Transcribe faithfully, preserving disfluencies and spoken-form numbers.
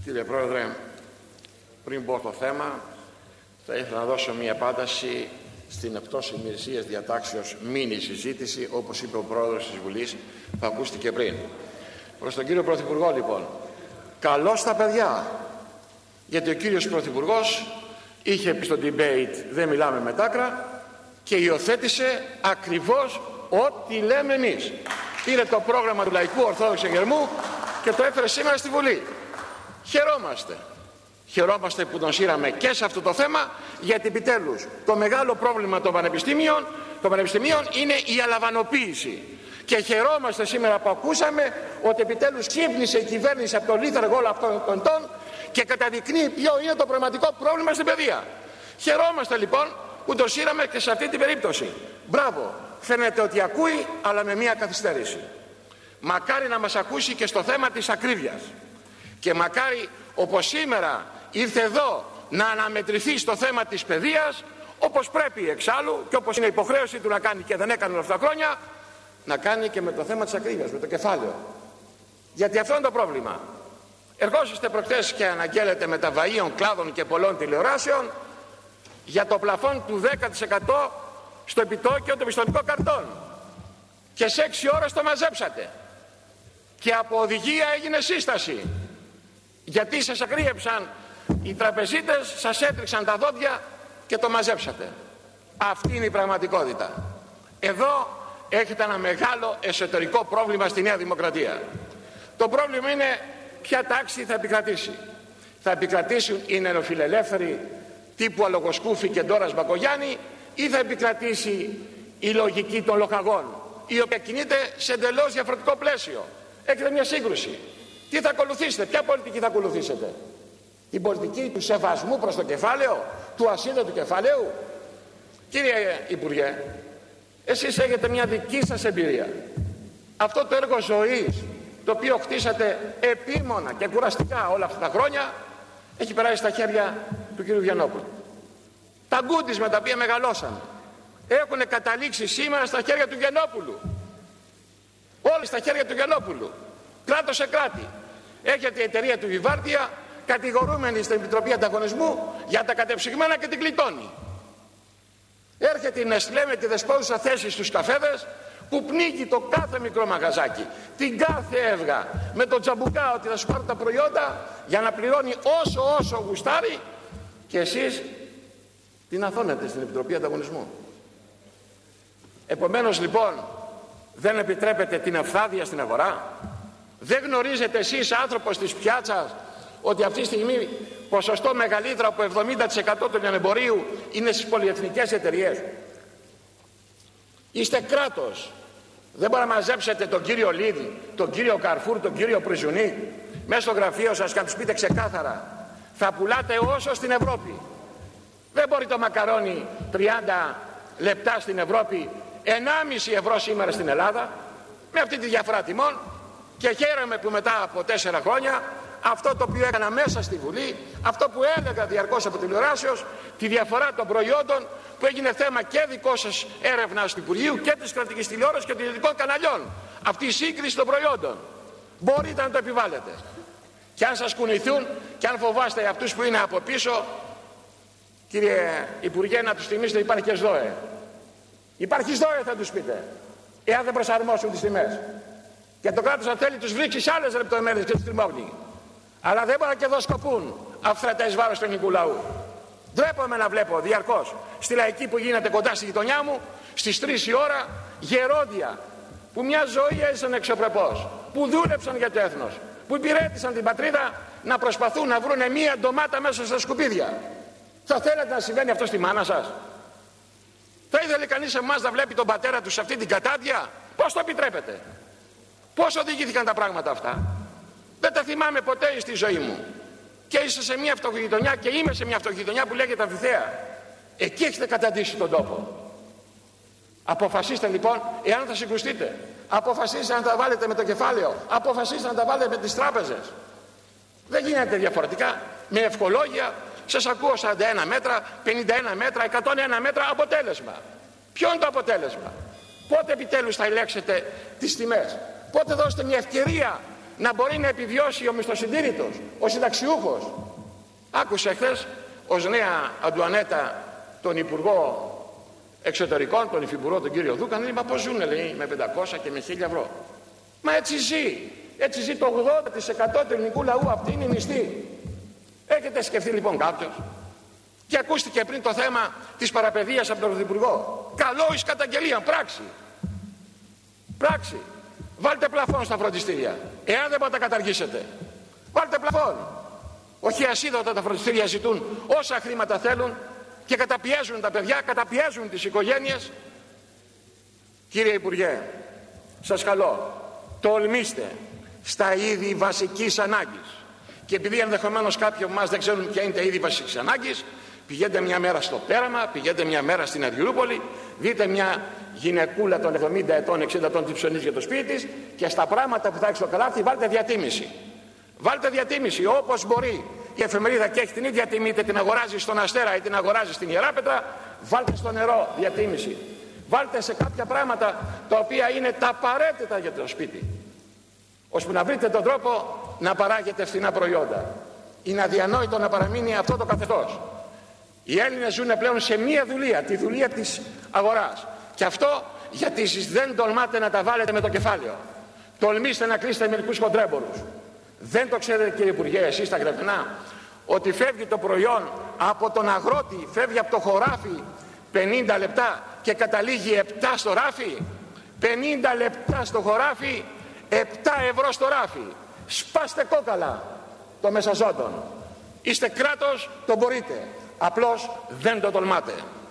Κύριε Πρόεδρε, πριν πω το θέμα, θα ήθελα να δώσω μια απάντηση στην εκτός ημερησίας διατάξεως μίνι συζήτηση, όπως είπε ο Πρόεδρος της Βουλής, που ακούστηκε πριν. Προς τον κύριο Πρωθυπουργό, λοιπόν, καλώς τα παιδιά, γιατί ο κύριος Πρωθυπουργός είχε πει στο debate «Δεν μιλάμε με τάκρα» και υιοθέτησε ακριβώς ό,τι λέμε εμείς. Πήρε το πρόγραμμα του Λαϊκού Ορθόδοξου Εγερμού και το έφερε σήμερα στη Βουλή. Χαιρόμαστε. Χαιρόμαστε που τον σύραμε και σε αυτό το θέμα, γιατί επιτέλους το μεγάλο πρόβλημα των πανεπιστήμιων, των πανεπιστήμιων είναι η αλαβανοποίηση. Και χαιρόμαστε σήμερα που ακούσαμε ότι επιτέλους ξύπνησε η κυβέρνηση από το λίθαργο όλων αυτών των ετών και καταδεικνύει ποιο είναι το πραγματικό πρόβλημα στην παιδεία. Χαιρόμαστε λοιπόν που τον σύραμε και σε αυτή την περίπτωση. Μπράβο, φαίνεται ότι ακούει, αλλά με μία καθυστέρηση. Μακάρι να μας ακούσει και στο θέμα της ακρίβειας. Και μακάρι όπως σήμερα ήρθε εδώ να αναμετρηθεί στο θέμα της παιδείας, όπως πρέπει εξάλλου και όπως είναι υποχρέωση του να κάνει και δεν έκανε όλα αυτά τα χρόνια, να κάνει και με το θέμα της ακρίβειας, με το κεφάλαιο. Γιατί αυτό είναι το πρόβλημα. Ερχόσαστε προχθές και αναγγέλλετε με τα βαΐων κλάδων και πολλών τηλεοράσεων για το πλαφόν του δέκα τοις εκατό στο επιτόκιο των πιστωτικών καρτών. Και σε έξι ώρες το μαζέψατε. Και από οδηγία έγινε σύσταση. Γιατί σας ακρίεψαν οι τραπεζίτες, σας έτριξαν τα δόντια και το μαζέψατε. Αυτή είναι η πραγματικότητα. Εδώ έχετε ένα μεγάλο εσωτερικό πρόβλημα στη Νέα Δημοκρατία. Το πρόβλημα είναι ποια τάξη θα επικρατήσει. Θα επικρατήσουν οι νεοφιλελεύθεροι τύπου Αλογοσκούφη και Ντόρας Μπακογιάννη, ή θα επικρατήσει η λογική των λοχαγών, η οποία κινείται σε εντελώς διαφορετικό πλαίσιο. Έχετε μια σύγκρουση. Τι θα ακολουθήσετε, ποια πολιτική θα ακολουθήσετε? Την πολιτική του σεβασμού προς το κεφάλαιο, του ασύνδετου κεφαλαίου? Κύριε Υπουργέ, εσείς έχετε μια δική σας εμπειρία. Αυτό το έργο ζωής, το οποίο χτίσατε επίμονα και κουραστικά όλα αυτά τα χρόνια, έχει περάσει στα χέρια του κ. Βιαννόπουλου. Τα γκούντις με τα οποία μεγαλώσαμε έχουν καταλήξει σήμερα στα χέρια του Βιαννόπουλου. Όλοι στα χέρια του Βιαννόπουλου. Κράτος σε κράτη. Έχετε η εταιρεία του Βιβάρδια κατηγορούμενη στην Επιτροπή Ανταγωνισμού για τα κατεψυγμένα και την κλειτώνει. Έρχεται η Νεστλέ με τη δεσπόζουσα θέση στους καφέδες που πνίγει το κάθε μικρό μαγαζάκι, την κάθε έβγα με το τζαμπουκά ότι θα σου πάρουν τα προϊόντα για να πληρώνει όσο όσο γουστάρει, και εσείς την αθώνετε στην Επιτροπή Ανταγωνισμού. Επομένως λοιπόν δεν επιτρέπετε την αυθάδεια στην αγορά. Δεν γνωρίζετε εσείς, άνθρωπος της πιάτσας, ότι αυτή τη στιγμή ποσοστό μεγαλύτερο από εβδομήντα τοις εκατό του λιανεμπορίου είναι στις πολυεθνικές εταιρείες? Είστε κράτος. Δεν μπορεί να μαζέψετε τον κύριο Λίδ, τον κύριο Καρφούρ, τον κύριο Πριζουνί μέσα στο γραφείο σας και να τους πείτε ξεκάθαρα: θα πουλάτε όσο στην Ευρώπη. Δεν μπορεί το μακαρόνι τριάντα λεπτά στην Ευρώπη, ενάμιση ευρώ σήμερα στην Ελλάδα, με αυτή τη διαφορά τιμών. Και χαίρομαι που μετά από τέσσερα χρόνια αυτό το οποίο έκανα μέσα στη Βουλή, αυτό που έλεγα διαρκώς από τηλεοράσεως, τη διαφορά των προϊόντων, που έγινε θέμα και δικό σας έρευνας του Υπουργείου και της κρατικής τηλεόρασης και των ιδιωτικών καναλιών, αυτή η σύγκριση των προϊόντων, μπορείτε να το επιβάλλετε. Και αν σας κουνηθούν και αν φοβάστε αυτούς που είναι από πίσω, κύριε Υπουργέ, να τους θυμίσετε, υπάρχει και ΣΔΟΕ. Υπάρχει ΣΔΟΕ, θα τους πείτε, εάν δεν προσαρμόσουν τις τιμές. Και το κράτος αν θέλει τους βρίξει σε άλλες λεπτομέρειες και τους τριμώχνει. Αλλά δεν μπορεί να κερδοσκοπούν αυθρετές βάρος του ελληνικού λαού. Ντρέπομαι να βλέπω διαρκώς στη Λαϊκή που γίνεται κοντά στη γειτονιά μου, στις τρεις η ώρα, γερόντια που μια ζωή έζησαν εξωπρεπώς, που δούλεψαν για το έθνος, που υπηρέτησαν την πατρίδα, να προσπαθούν να βρουν μία ντομάτα μέσα στα σκουπίδια. Θα θέλετε να συμβαίνει αυτό στη μάνα σας? Θα ήθελε κανείς εμάς να βλέπει τον πατέρα του σε αυτή την κατάδια? Πώς το επιτρέπετε? Πώς οδηγήθηκαν τα πράγματα αυτά? Δεν τα θυμάμαι ποτέ στη ζωή μου. Και είσαι σε μια φτωχογειτονιά, και είμαι σε μια φτωχογειτονιά που λέγεται Αμφιθέα. Εκεί έχετε καταντήσει τον τόπο. Αποφασίστε λοιπόν εάν θα συγκρουστείτε. Αποφασίστε να τα βάλετε με το κεφάλαιο. Αποφασίστε να τα βάλετε με τις τράπεζες. Δεν γίνεται διαφορετικά. Με ευχολόγια σας ακούω σαράντα ένα μέτρα, πενήντα ένα μέτρα, εκατόν ένα μέτρα. Αποτέλεσμα. Ποιο είναι το αποτέλεσμα? Πότε επιτέλους θα ελέγξετε τις τιμές? Πότε δώσετε μια ευκαιρία να μπορεί να επιβιώσει ο μισθοσυντήρητος, ο συνταξιούχος. Άκουσα χθες ως νέα Αντουανέτα τον Υπουργό Εξωτερικών, τον Υφυπουργό τον κύριο Δούκα, λέει, μα πώς ζουνε, λέει, με πεντακόσια και με χίλια ευρώ. Μα έτσι ζει, έτσι ζει το ογδόντα τοις εκατό του ελληνικού λαού, αυτή είναι η μισθή. Έχετε σκεφτεί λοιπόν κάποιος? Και ακούστηκε πριν το θέμα της παραπαιδείας από τον Πρωθυπουργό. Καλό εις καταγγελία, πράξη. Πράξη. Βάλτε πλαφόν στα φροντιστήρια. Εάν δεν μπορείτε να τα καταργήσετε, βάλτε πλαφόν. Όχι ασίδωτα τα φροντιστήρια ζητούν όσα χρήματα θέλουν και καταπιέζουν τα παιδιά, καταπιέζουν τις οικογένειες. Κύριε Υπουργέ, σας καλώ, τολμήστε στα είδη βασικής ανάγκης. Και επειδή ενδεχομένως κάποιοι από εμάς δεν ξέρουν ποια είναι τα είδη βασικής ανάγκης, πηγαίνετε μια μέρα στο Πέραμα, πηγαίνετε μια μέρα στην Αργυρούπολη, δείτε μια γυναικούλα των εβδομήντα ετών, εξήντα ετών, τι ψωνίζει για το σπίτι της, και στα πράγματα που θα έχει στο καλάθι βάλτε διατίμηση. Βάλτε διατίμηση όπως μπορεί η εφημερίδα και έχει την ίδια τιμή, είτε την αγοράζει στον Αστέρα ή την αγοράζει στην Ιεράπετρα, βάλτε στο νερό διατίμηση. Βάλτε σε κάποια πράγματα τα οποία είναι τα απαραίτητα για το σπίτι, ώστε να βρείτε τον τρόπο να παράγετε φθηνά προϊόντα. Είναι αδιανόητο να παραμείνει αυτό το καθεστώς. Οι Έλληνες ζουν πλέον σε μία δουλεία, τη δουλεία της αγοράς. Και αυτό γιατί εσείς δεν τολμάτε να τα βάλετε με το κεφάλαιο. Τολμήστε να κλείσετε μερικούς χοντρέμπορους. Δεν το ξέρετε, κύριε Υπουργέ, εσείς τα Γρεβενά, ότι φεύγει το προϊόν από τον αγρότη, φεύγει από το χωράφι πενήντα λεπτά και καταλήγει επτά στο ράφι. πενήντα λεπτά στο χωράφι, επτά ευρώ στο ράφι. Σπάστε κόκαλα το μεσαζόντων. Είστε κράτος, το μπορείτε. Απλώς δεν το τολμάτε.